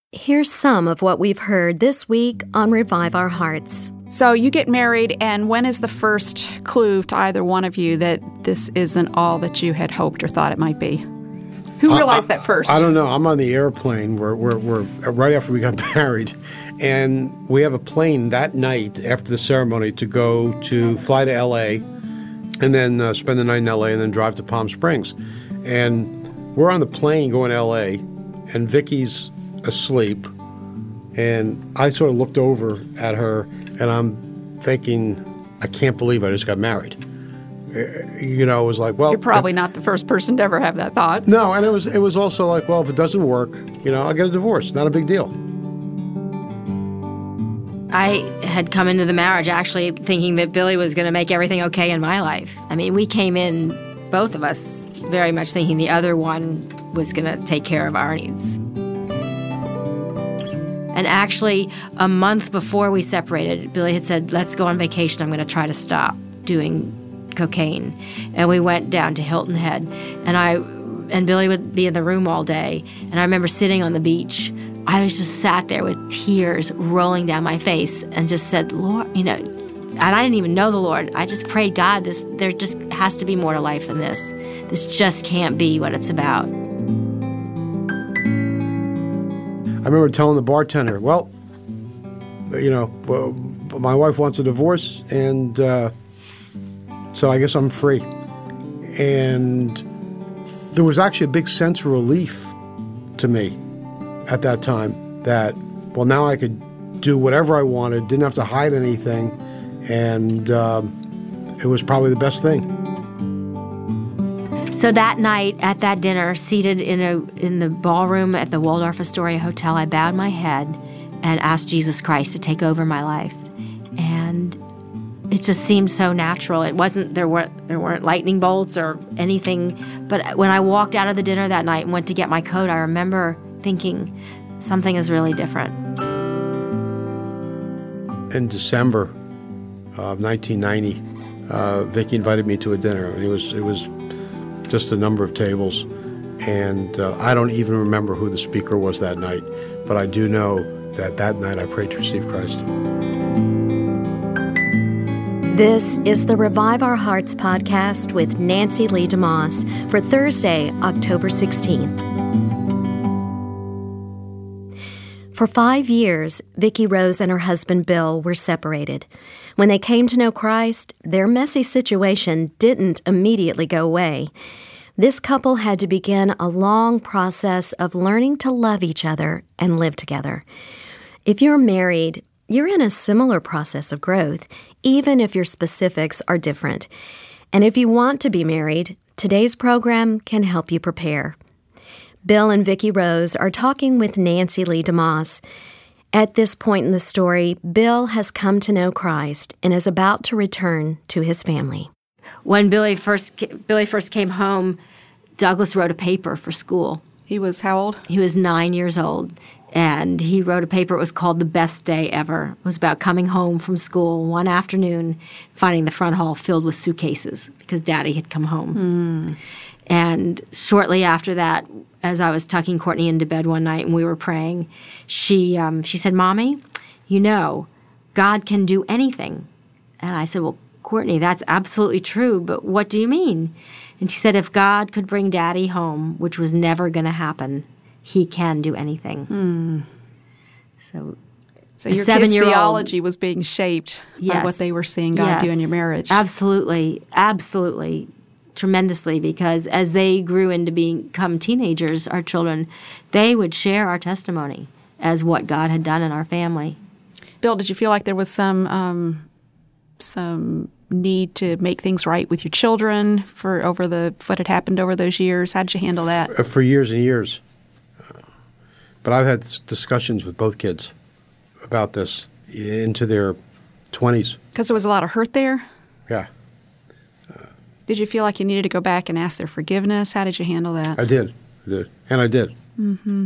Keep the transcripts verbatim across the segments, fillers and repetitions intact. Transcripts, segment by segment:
Here's some of what we've heard this week on Revive Our Hearts. So you get married, and when is the first clue to either one of you that this isn't all that you had hoped or thought it might be? Who realized I, I, that first? I don't know. I'm on the airplane. We're, we're, we're right after we got married, and we have a plane that night after the ceremony to go to fly to L A and then uh, spend the night in L A and then drive to Palm Springs. And we're on the plane going to L A, and Vicky's asleep, and I sort of looked over at her, and I'm thinking, I can't believe I just got married. You know, it was like, well, you're probably if, not the first person to ever have that thought. No, and it was it was also like, well, if it doesn't work, you know, I'll get a divorce. Not a big deal. I had come into the marriage actually thinking that Billy was going to make everything okay in my life. I mean, we came in, both of us, very much thinking the other one was going to take care of our needs. And actually, a month before we separated, Billy had said, let's go on vacation. I'm going to try to stop doing cocaine. And we went down to Hilton Head. And I and Billy would be in the room all day. And I remember sitting on the beach. I was just sat there with tears rolling down my face and just said, Lord, you know, and I didn't even know the Lord. I just prayed, God, this there just has to be more to life than this. This just can't be what it's about. I remember telling the bartender, well, you know, well, my wife wants a divorce, and uh, so I guess I'm free. And there was actually a big sense of relief to me at that time that, well, now I could do whatever I wanted, didn't have to hide anything, and um, it was probably the best thing. So that night at that dinner, seated in a in the ballroom at the Waldorf Astoria Hotel, I bowed my head and asked Jesus Christ to take over my life. And it just seemed so natural. It wasn't there weren't there weren't lightning bolts or anything. But when I walked out of the dinner that night and went to get my coat, I remember thinking something is really different. In December of nineteen ninety, uh, Vicki invited me to a dinner. It was it was. just a number of tables, and uh, I don't even remember who the speaker was that night, but I do know that that night I prayed to receive Christ. This is the Revive Our Hearts podcast with Nancy Lee DeMoss for Thursday, October sixteenth. For five years, Vicki Rose and her husband Bill were separated. When they came to know Christ, their messy situation didn't immediately go away. This couple had to begin a long process of learning to love each other and live together. If you're married, you're in a similar process of growth, even if your specifics are different. And if you want to be married, today's program can help you prepare. Bill and Vicki Rose are talking with Nancy Lee DeMoss. At this point in the story, Bill has come to know Christ and is about to return to his family. When Billy first Billy first came home, Douglas wrote a paper for school. He was how old? He was nine years old, and he wrote a paper. It was called The Best Day Ever. It was about coming home from school one afternoon, finding the front hall filled with suitcases because Daddy had come home. Mm. And shortly after that, as I was tucking Courtney into bed one night and we were praying, she um, she said, Mommy, you know, God can do anything. And I said, well, Courtney, that's absolutely true, but what do you mean? And she said, if God could bring Daddy home, which was never going to happen, he can do anything. Mm. So, so your kids' theology was being shaped yes, by what they were seeing God yes, do in your marriage. Absolutely, absolutely. Tremendously, because as they grew into become teenagers, our children, they would share our testimony as what God had done in our family. Bill, did you feel like there was some um, some need to make things right with your children for over the what had happened over those years? How did you handle that? For, for years and years. Uh, but I've had discussions with both kids about this into their twenties. Because there was a lot of hurt there? Yeah. Did you feel like you needed to go back and ask their forgiveness? How did you handle that? I did. I did. And I did. Mm-hmm.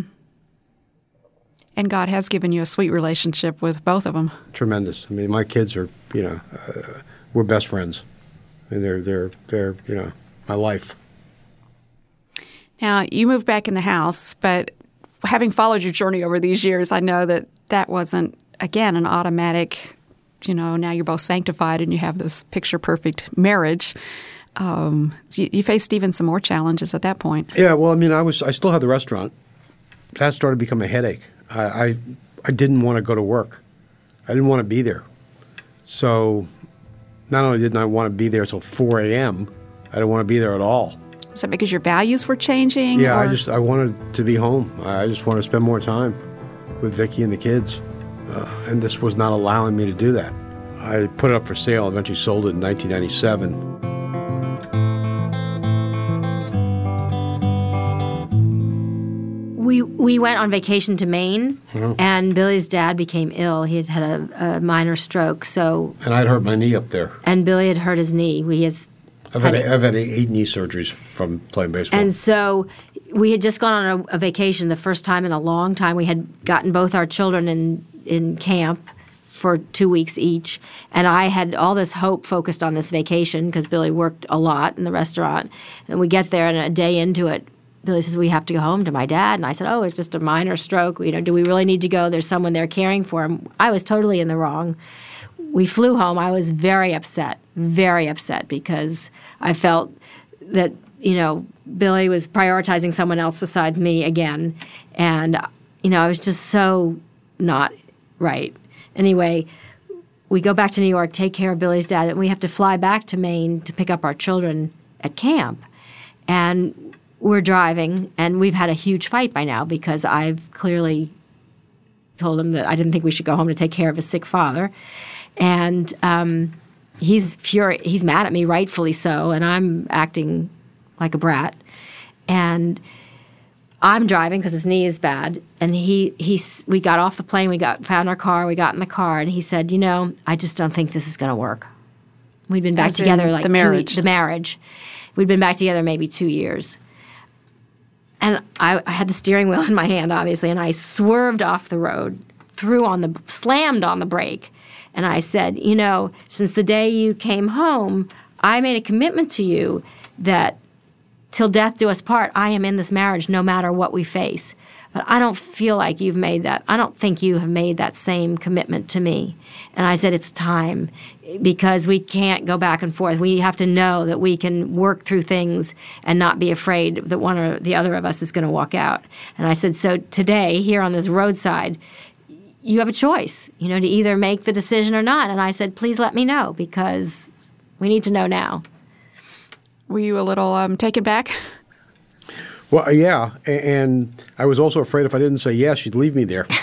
And God has given you a sweet relationship with both of them. Tremendous. I mean, my kids are, you know, uh, we're best friends. I mean, they're, they're, they're, you know, my life. Now, you moved back in the house, but having followed your journey over these years, I know that that wasn't, again, an automatic, you know, now you're both sanctified and you have this picture-perfect marriage. Um, you, you faced even some more challenges at that point. Yeah, well, I mean, I was I still had the restaurant. That started to become a headache. I, I, I didn't want to go to work. I didn't want to be there. So not only didn't I want to be there until four a.m., I didn't want to be there at all. Is that because your values were changing? Yeah, or? I just I wanted to be home. I just wanted to spend more time with Vicki and the kids. Uh, and this was not allowing me to do that. I put it up for sale, eventually sold it in nineteen ninety-seven. We we went on vacation to Maine, Mhm. and Billy's dad became ill. He had had a, a minor stroke, so And I'd hurt my knee up there. and Billy had hurt his knee. We has I've had, had- I've had eight knee surgeries from playing baseball. And so we had just gone on a, a vacation, the first time in a long time. We had gotten both our children in, in camp for two weeks each. And I had all this hope focused on this vacation because Billy worked a lot in the restaurant. And we get there, and a day into it, Billy says, we have to go home to my dad. And I said, oh, it's just a minor stroke. You know, do we really need to go? There's someone there caring for him. I was totally in the wrong. We flew home. I was very upset, very upset because I felt that, you know, Billy was prioritizing someone else besides me again. And, you know, I was just so not right. Anyway, we go back to New York, take care of Billy's dad, and we have to fly back to Maine to pick up our children at camp. And we're driving, and we've had a huge fight by now because I've clearly told him that I didn't think we should go home to take care of his sick father. And um, he's furi- he's mad at me, rightfully so, and I'm acting like a brat. And I'm driving because his knee is bad. And he he we got off the plane, we got found our car, we got in the car, and he said, you know, I just don't think this is going to work. We'd been back As in together like the two marriage. weeks, the marriage. We'd been back together maybe two years. And I, I had the steering wheel in my hand, obviously, and I swerved off the road, threw on the, slammed on the brake. And I said, you know, since the day you came home, I made a commitment to you that till death do us part, I am in this marriage no matter what we face. But I don't feel like you've made that. I don't think you have made that same commitment to me. And I said, it's time because we can't go back and forth. We have to know that we can work through things and not be afraid that one or the other of us is going to walk out. And I said, so today, here on this roadside, you have a choice, you know, to either make the decision or not. And I said, please let me know because we need to know now. Were you a little um, taken back? Well, yeah, a- and I was also afraid if I didn't say yes, she'd leave me there.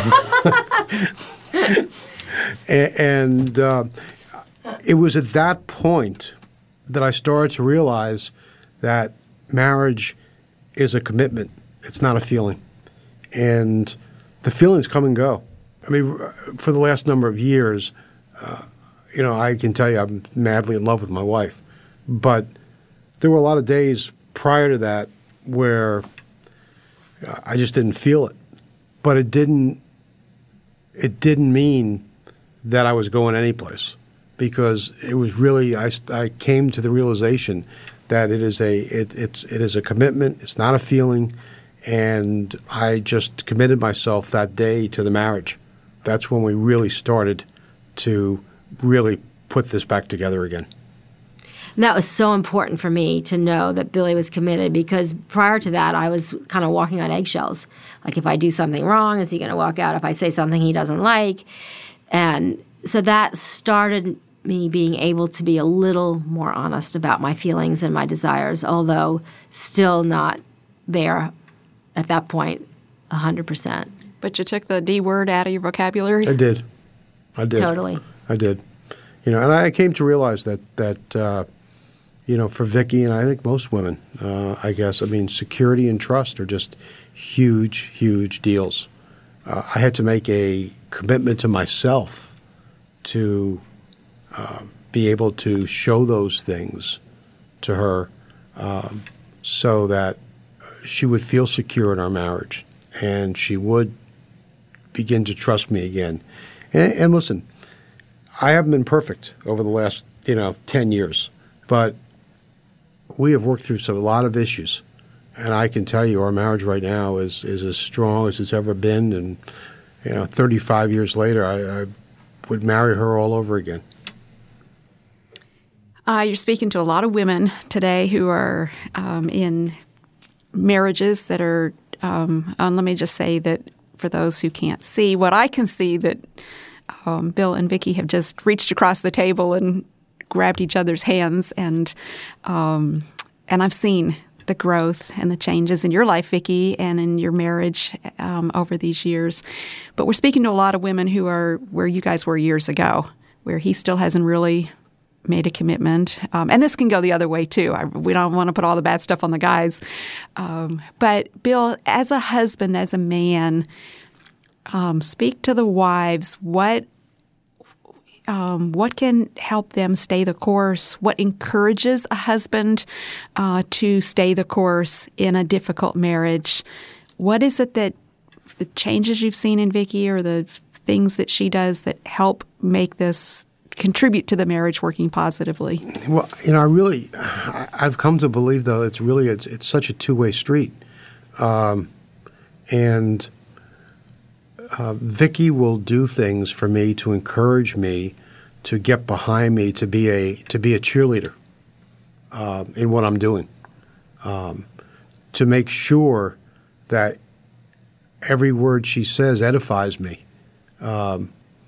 A- and uh, it was at that point that I started to realize that marriage is a commitment. It's not a feeling. And the feelings come and go. I mean, for the last number of years, uh, you know, I can tell you I'm madly in love with my wife. But there were a lot of days prior to that where I just didn't feel it. But it didn't it didn't mean that I was going anyplace because it was really I, I came to the realization that it is a it, it's it is a commitment. It's not a feeling, and I just committed myself that day to the marriage. That's when we really started to really put this back together again. And that was so important for me to know that Billy was committed because prior to that, I was kind of walking on eggshells. Like, if I do something wrong, is he going to walk out? If I say something he doesn't like? And so that started me being able to be a little more honest about my feelings and my desires, although still not there at that point one hundred percent. But you took the D word out of your vocabulary? I did. I did. Totally. I did. You know, and I came to realize that, that uh, you know, for Vicki and I think most women, uh, I guess, I mean, security and trust are just huge, huge deals. Uh, I had to make a commitment to myself to uh, be able to show those things to her um, so that she would feel secure in our marriage and she would begin to trust me again. And, and listen, I haven't been perfect over the last, you know, ten years, but we have worked through some, a lot of issues, And I can tell you our marriage right now is, is as strong as it's ever been. And, you know, thirty-five years later, I, I would marry her all over again. Uh, you're speaking to a lot of women today who are um, in marriages that are, um, and let me just say that for those who can't see, what I can see that um, Bill and Vicki have just reached across the table and grabbed each other's hands, and um, and I've seen the growth and the changes in your life, Vicki, and in your marriage um, over these years. But we're speaking to a lot of women who are where you guys were years ago, where he still hasn't really made a commitment. Um, and this can go the other way, too. I, we don't want to put all the bad stuff on the guys. Um, but, Bill, as a husband, as a man, um, speak to the wives. What um, what can help them stay the course? What encourages a husband uh, to stay the course in a difficult marriage? What is it that the changes you've seen in Vicki or the things that she does that help make this contribute to the marriage working positively? Well, you know, I really, I've come to believe, though, it's really, it's, it's such a two-way street. Um, and uh, Vicki will do things for me to encourage me, to get behind me, to be a, to be a cheerleader uh, in what I'm doing, um, to make sure that every word she says edifies me, um,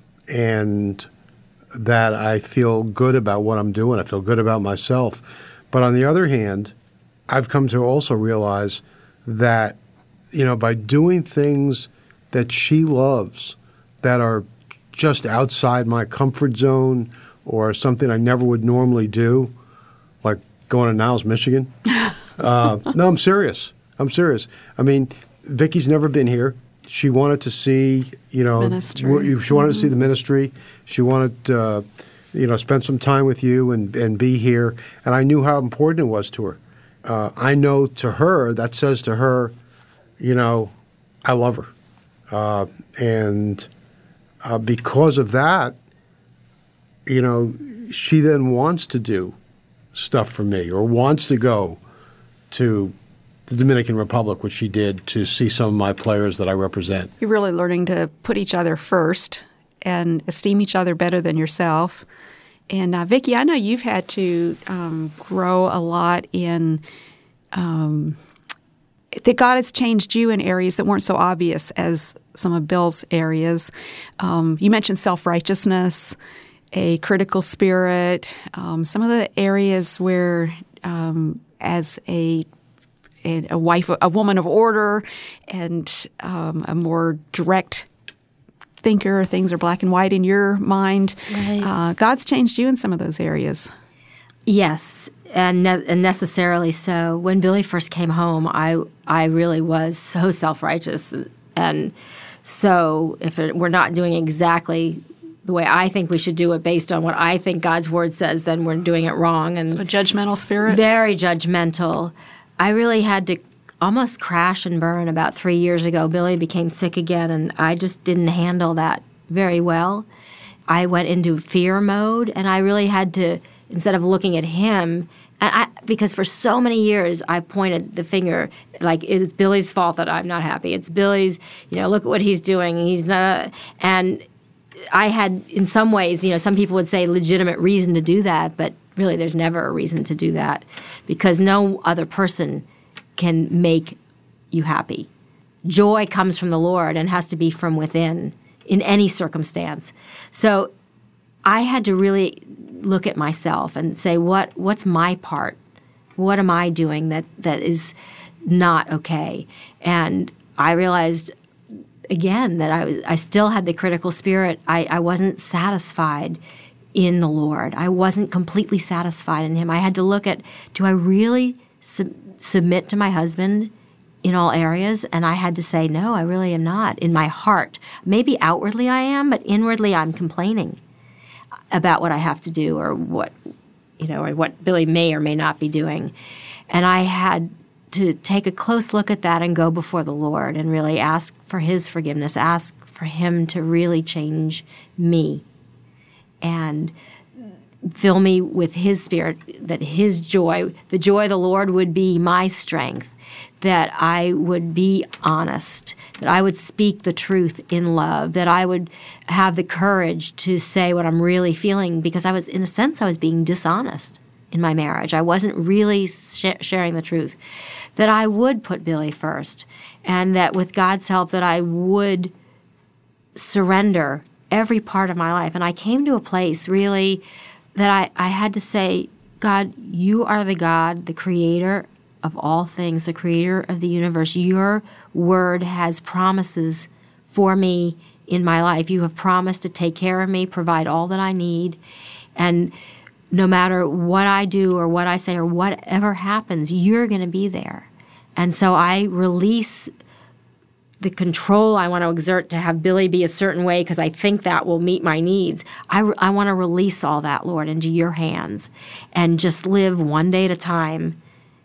and that I feel good about what I'm doing. I feel good about myself. But on the other hand, I've come to also realize that, you know, by doing things that she loves that are just outside my comfort zone or something I never would normally do, like going to Niles, Michigan. uh, no, I'm serious. I'm serious. I mean, Vicki's never been here. She wanted to see, you know, ministry. She wanted to see the ministry. She wanted to, uh, you know, spend some time with you and, and be here. And I knew how important it was to her. Uh, I know to her, that says to her, you know, I love her. Uh, and uh, because of that, you know, she then wants to do stuff for me or wants to go to the Dominican Republic, which she did, to see some of my players that I represent. You're really learning to put each other first and esteem each other better than yourself. And uh, Vicki, I know you've had to um, grow a lot in um, that God has changed you in areas that weren't so obvious as some of Bill's areas. Um, you mentioned self-righteousness, a critical spirit, um, some of the areas where um, as a a wife, a woman of order, and um, a more direct thinker. Things are black and white in your mind. Right. Uh, God's changed you in some of those areas. Yes, and, ne- and necessarily so. When Billy first came home, I I really was so self-righteous, and so if it, we're not doing exactly the way I think we should do it based on what I think God's word says, then we're doing it wrong. And so a judgmental spirit? Very judgmental. I really had to almost crash and burn about three years ago. Billy became sick again, and I just didn't handle that very well. I went into fear mode, and I really had to, instead of looking at him, and I, because for so many years I pointed the finger, like it's Billy's fault that I'm not happy. It's Billy's, you know, look at what he's doing. He's not, and I had, in some ways, you know, some people would say legitimate reason to do that, but really, there's never a reason to do that because no other person can make you happy. Joy comes from the Lord and has to be from within in any circumstance. So I had to really look at myself and say, what what's my part? What am I doing that, that is not okay? And I realized, again, that I, I still had the critical spirit. I, I wasn't satisfied in the Lord. I wasn't completely satisfied in him. I had to look at, do I really sub- submit to my husband in all areas? And I had to say, no, I really am not. In my heart, maybe outwardly I am, but inwardly I'm complaining about what I have to do or what, you know, or what Billy may or may not be doing. And I had to take a close look at that and go before the Lord and really ask for his forgiveness, ask for him to really change me and fill me with his spirit, that his joy, the joy of the Lord would be my strength. that I would be honest, that I would speak the truth in love, that I would have the courage to say what I'm really feeling, because I was, in a sense, I was being dishonest in my marriage. I wasn't really sh- sharing the truth, that I would put Billy first, and that with God's help that I would surrender every part of my life. And I came to a place really that I, I had to say, God, you are the God, the creator of all things, the creator of the universe. Your word has promises for me in my life. You have promised to take care of me, provide all that I need. And no matter what I do or what I say or whatever happens, you're going to be there. And so I release the control I want to exert to have Billy be a certain way because I think that will meet my needs. I, I want to release all that, Lord, into your hands and just live one day at a time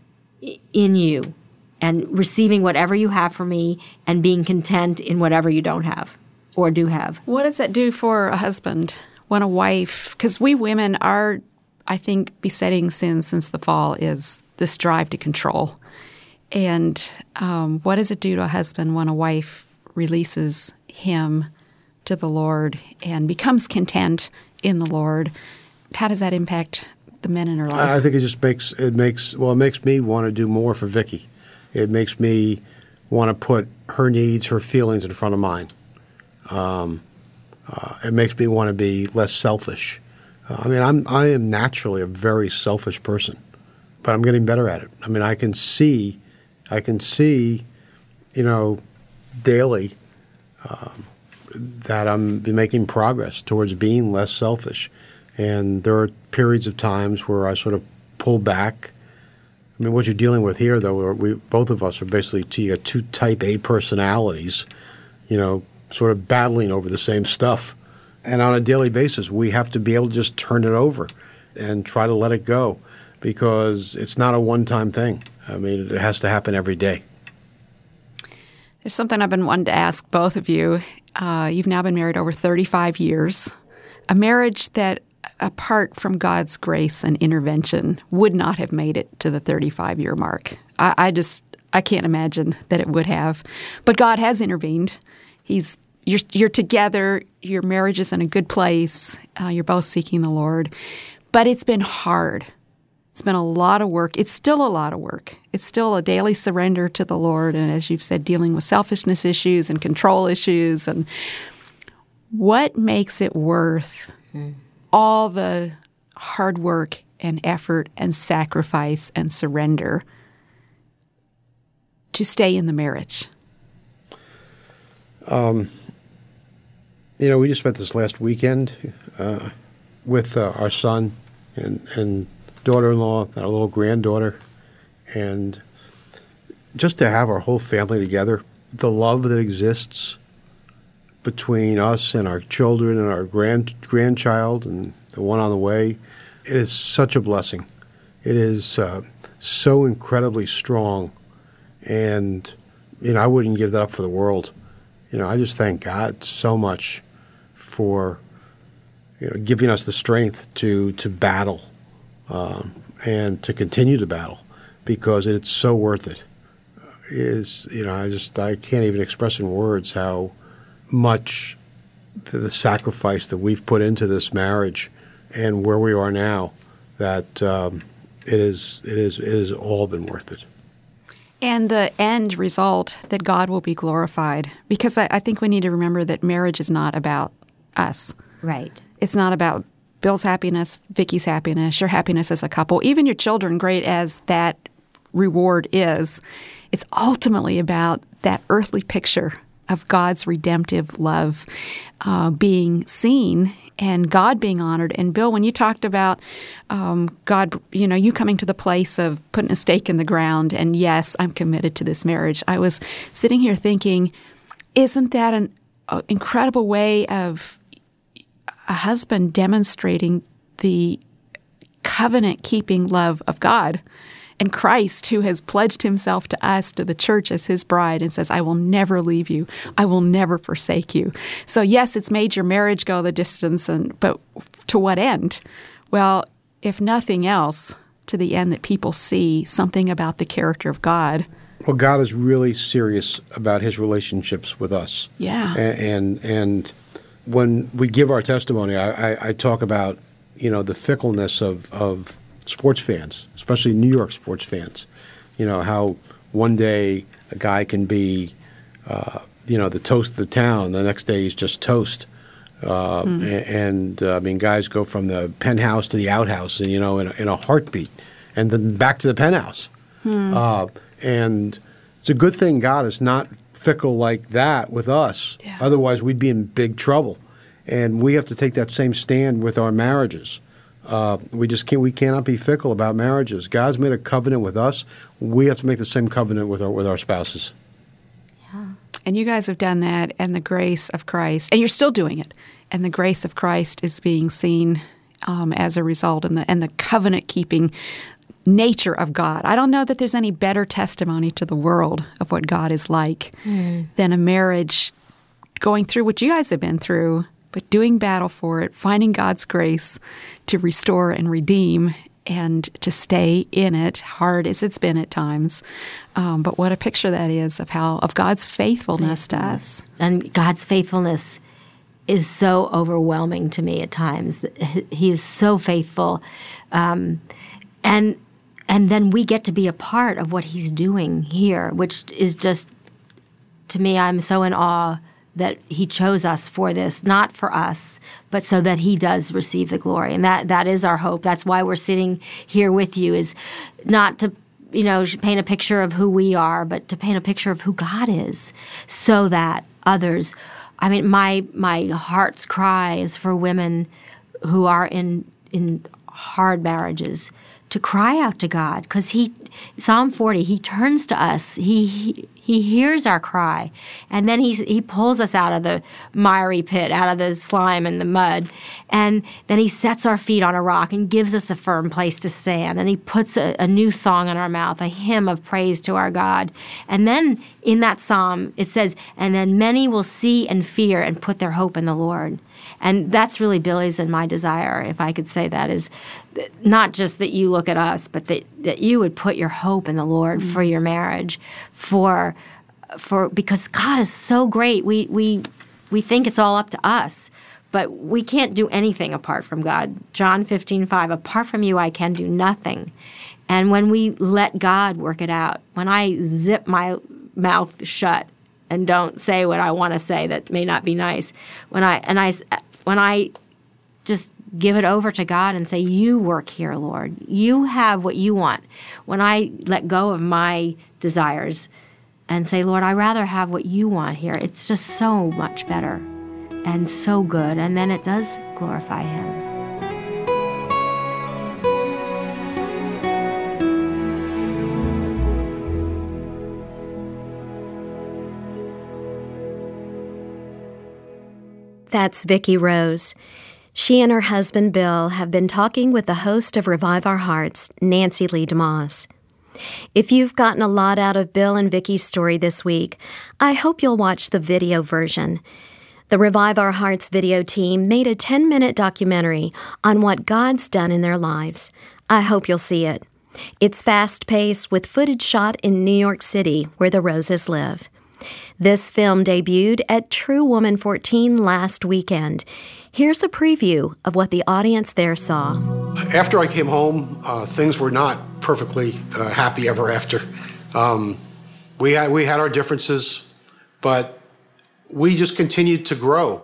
in you and receiving whatever you have for me and being content in whatever you don't have or do have. What does that do for a husband when a wife, because we women are, I think, besetting sin since the fall is this drive to control. And um, what does it do to a husband when a wife releases him to the Lord and becomes content in the Lord? How does that impact the men in her life? I think it just makes it makes well, it makes me want to do more for Vicki. It makes me want to put her needs, her feelings in front of mine. Um, uh, it makes me want to be less selfish. Uh, I mean, I'm I am naturally a very selfish person, but I'm getting better at it. I mean, I can see. I can see, you know, daily um, that I'm making progress towards being less selfish. And there are periods of times where I sort of pull back. I mean, what you're dealing with here, though, are we both of us are basically two, two type A personalities, you know, sort of battling over the same stuff. And on a daily basis, we have to be able to just turn it over and try to let it go because it's not a one-time thing. I mean, it has to happen every day. There's something I've been wanting to ask both of you. Uh, you've now been married over thirty-five years. A marriage that, apart from God's grace and intervention, would not have made it to the thirty-five-year mark. I, I just, I can't imagine that it would have. But God has intervened. He's, you're, you're together. Your marriage is in a good place. Uh, you're both seeking the Lord. But it's been hard. It's been a lot of work. It's still a lot of work. It's still a daily surrender to the Lord. And as you've said, dealing with selfishness issues and control issues. And what makes it worth mm. all the hard work and effort and sacrifice and surrender to stay in the marriage? Um, you know, we just spent this last weekend uh, with uh, our son and, and daughter-in-law and our little granddaughter, and just to have our whole family together, the love that exists between us and our children and our grand grandchild and the one on the way, it is such a blessing. It is uh, so incredibly strong, and you know I wouldn't give that up for the world. You know, I just thank God so much for you know giving us the strength to to battle. Um, and to continue to battle because it's so worth it. It is, you know, I just I can't even express in words how much the, the sacrifice that we've put into this marriage and where we are now. That um, it is it is it has all been worth it. And the end result that God will be glorified, because I, I think we need to remember that marriage is not about us. Right. It's not about Bill's happiness, Vicki's happiness, your happiness as a couple, even your children, great as that reward is. It's ultimately about that earthly picture of God's redemptive love uh, being seen and God being honored. And Bill, when you talked about um, God, you know, you coming to the place of putting a stake in the ground and, yes, I'm committed to this marriage, I was sitting here thinking, isn't that an uh, incredible way of a husband demonstrating the covenant-keeping love of God and Christ, who has pledged himself to us, to the church as his bride, and says, I will never leave you. I will never forsake you. So yes, it's made your marriage go the distance, and but to what end? Well, if nothing else, to the end that people see something about the character of God Well, God is really serious about his relationships with us. Yeah. And and, and when we give our testimony, I, I, I talk about, you know, the fickleness of, of sports fans, especially New York sports fans. You know, how one day a guy can be, uh, you know, the toast of the town. The next day he's just toast. Uh, hmm. And, uh, I mean, guys go from the penthouse to the outhouse, and, you know, in a, in a heartbeat, and then back to the penthouse. Hmm. Uh, and it's a good thing God is not fickle like that with us. Yeah. Otherwise, we'd be in big trouble. And we have to take that same stand with our marriages. Uh, we just can't. We cannot be fickle about marriages. God's made a covenant with us. We have to make the same covenant with our with our spouses. Yeah. And you guys have done that, and the grace of Christ, and you're still doing it. And the grace of Christ is being seen um, as a result, and the and the covenant keeping nature of God. I don't know that there's any better testimony to the world of what God is like mm. than a marriage going through what you guys have been through, but doing battle for it, finding God's grace to restore and redeem and to stay in it, hard as it's been at times. Um, but what a picture that is of how of God's faithfulness, faithfulness to us. And God's faithfulness is so overwhelming to me at times. He is so faithful. Um, and and then we get to be a part of what he's doing here, which is just, to me, I'm so in awe that he chose us for this, not for us, but so that he does receive the glory. And that that is our hope. That's why we're sitting here with you, is not to, you know, paint a picture of who we are, but to paint a picture of who God is, so that others, I mean, my my heart's cry is for women who are in in hard marriages to cry out to God, because he, Psalm forty, he turns to us. He, he he hears our cry, and then he he pulls us out of the miry pit, out of the slime and the mud, and then he sets our feet on a rock and gives us a firm place to stand, and he puts a, a new song in our mouth, a hymn of praise to our God. And then in that psalm it says, and then many will see and fear and put their hope in the Lord. And that's really Billy's and my desire, if I could say that, is not just that you look at us, but that, that you would put your hope in the Lord mm-hmm. for your marriage, for for because God is so great. We we we think it's all up to us, but we can't do anything apart from God. John fifteen five, apart from you I can do nothing. And when we let God work it out, when I zip my mouth shut and don't say what I want to say that may not be nice, when I and I when I just give it over to God and say, you work here, Lord. You have what you want. When I let go of my desires and say, Lord, I'd rather have what you want here, it's just so much better and so good. And then it does glorify him. That's Vicki Rose. She and her husband, Bill, have been talking with the host of Revive Our Hearts, Nancy Lee DeMoss. If you've gotten a lot out of Bill and Vicki's story this week, I hope you'll watch the video version. The Revive Our Hearts video team made a ten-minute documentary on what God's done in their lives. I hope you'll see it. It's fast-paced with footage shot in New York City, where the Roses live. This film debuted at True Woman fourteen last weekend. Here's a preview of what the audience there saw. After I came home, uh, things were not perfectly uh, happy ever after. Um, we had we had our differences, but we just continued to grow.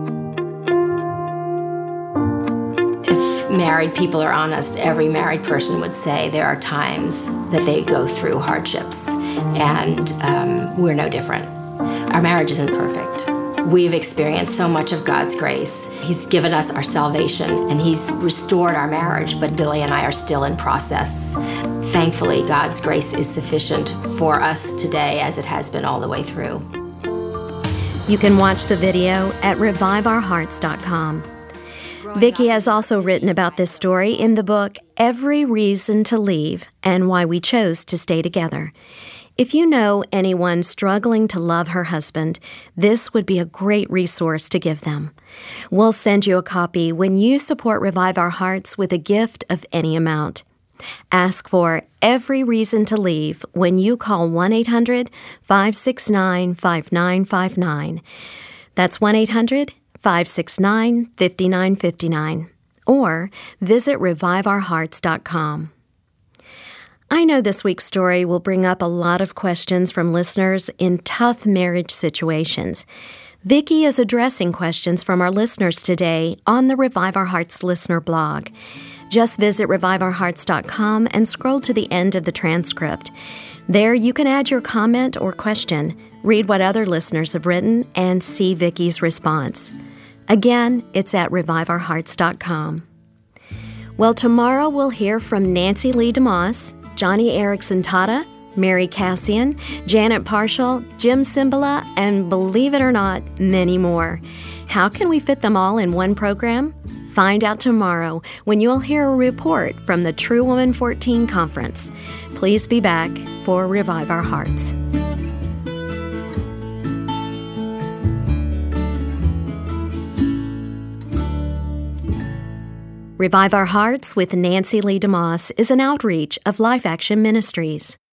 If married people are honest, every married person would say there are times that they go through hardships, and um, we're no different. Our marriage isn't perfect. We've experienced so much of God's grace. He's given us our salvation, and he's restored our marriage, but Billy and I are still in process. Thankfully, God's grace is sufficient for us today, as it has been all the way through. You can watch the video at revive our hearts dot com. Vicki has also written about this story in the book, Every Reason to Leave and Why We Chose to Stay Together. If you know anyone struggling to love her husband, this would be a great resource to give them. We'll send you a copy when you support Revive Our Hearts with a gift of any amount. Ask for Every Reason to Leave when you call one eight hundred, five six nine, five nine five nine. That's one eight hundred, five six nine, five nine five nine. Or visit revive our hearts dot com. I know this week's story will bring up a lot of questions from listeners in tough marriage situations. Vicki is addressing questions from our listeners today on the Revive Our Hearts listener blog. Just visit revive our hearts dot com and scroll to the end of the transcript. There you can add your comment or question, read what other listeners have written, and see Vicki's response. Again, it's at revive our hearts dot com. Well, tomorrow we'll hear from Nancy Lee DeMoss, Johnny Erickson Tata, Mary Cassian, Janet Parshall, Jim Cymbala, and believe it or not, many more. How can we fit them all in one program? Find out tomorrow when you'll hear a report from the True Woman fourteen Conference. Please be back for Revive Our Hearts. Revive Our Hearts with Nancy Lee DeMoss is an outreach of Life Action Ministries.